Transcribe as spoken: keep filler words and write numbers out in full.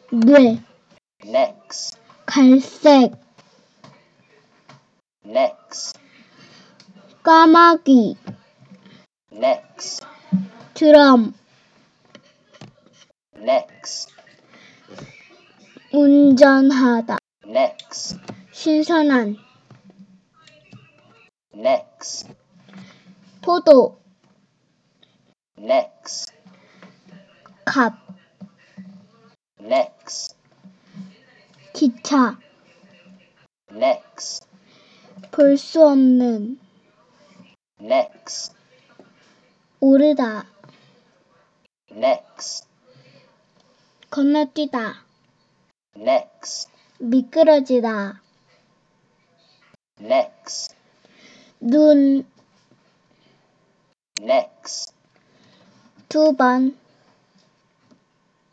뇌, next, 갈색, next, 까마귀, next, 드럼, next, 운전하다, next, 신선한, next, 포도, next, 값, next, 기차, next, 볼 수 없는, next, 오르다, next, 건너뛰다, next, 미끄러지다, next, 눈, next, 두 번,